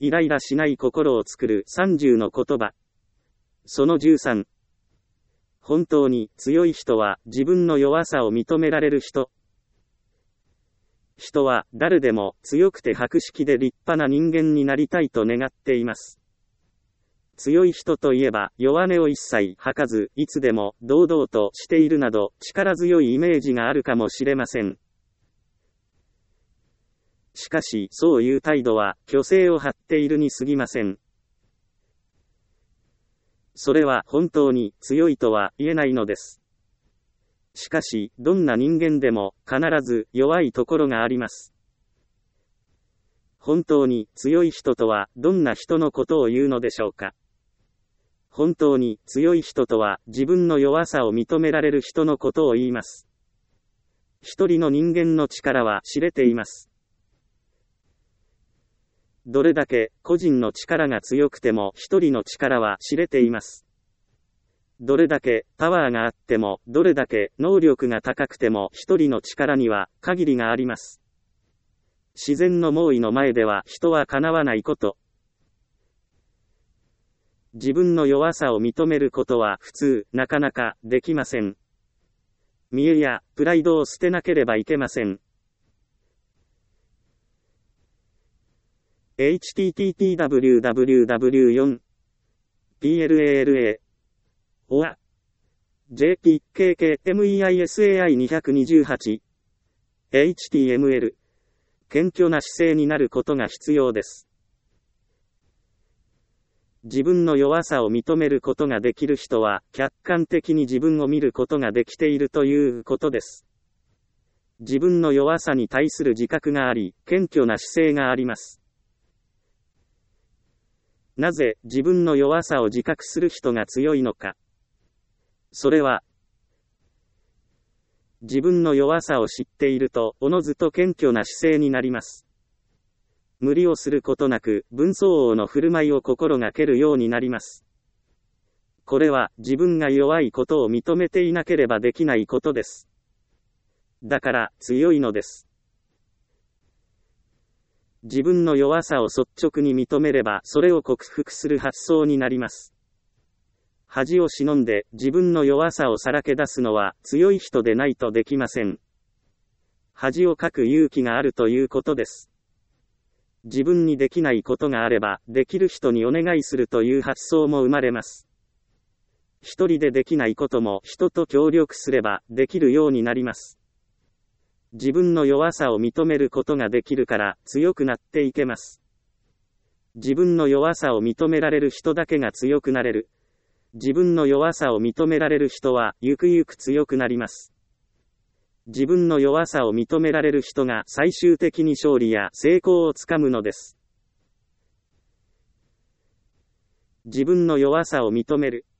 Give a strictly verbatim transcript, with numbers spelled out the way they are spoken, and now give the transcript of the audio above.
イライラしない心を作るさんじゅうの言葉。そのじゅうさん。本当に強い人は自分の弱さを認められる人。人は誰でも強くて博識で立派な人間になりたいと願っています。強い人といえば弱音を一切吐かず、いつでも堂々としているなど力強いイメージがあるかもしれません。しかし、そういう態度は虚勢を張っているに過ぎません。それは本当に強いとは言えないのです。しかし、どんな人間でも必ず弱いところがあります。本当に強い人とはどんな人のことを言うのでしょうか。本当に強い人とは自分の弱さを認められる人のことを言います。一人の人間の力は知れています。どれだけ個人の力が強くても一人の力は知れています。どれだけパワーがあっても、どれだけ能力が高くても一人の力には限りがあります。自然の猛威の前では人はかなわないこと。自分の弱さを認めることは普通、なかなかできません。見栄やプライドを捨てなければいけません。エイチティーティーティーダブリューダブリューダブリューフォー ピーエルエーエルエー オア ジェーピーケーケーエムイーアイエスエーアイにひゃくにじゅうはち エイチティーエムエル 謙虚な姿勢になることが必要です。自分の弱さを認めることができる人は客観的に自分を見ることができているということです。自分の弱さに対する自覚があり、謙虚な姿勢があります。なぜ自分の弱さを自覚する人が強いのか。それは、自分の弱さを知っていると、おのずと謙虚な姿勢になります。無理をすることなく、分相応の振る舞いを心がけるようになります。これは、自分が弱いことを認めていなければできないことです。だから、強いのです。自分の弱さを率直に認めれば、それを克服する発想になります。恥を忍んで、自分の弱さをさらけ出すのは、強い人でないとできません。恥をかく勇気があるということです。自分にできないことがあれば、できる人にお願いするという発想も生まれます。一人でできないことも人と協力すれば、できるようになります。自分の弱さを認めることができるから、強くなっていけます。自分の弱さを認められる人だけが強くなれる。自分の弱さを認められる人は、ゆくゆく強くなります。自分の弱さを認められる人が最終的に勝利や成功をつかむのです。自分の弱さを認める。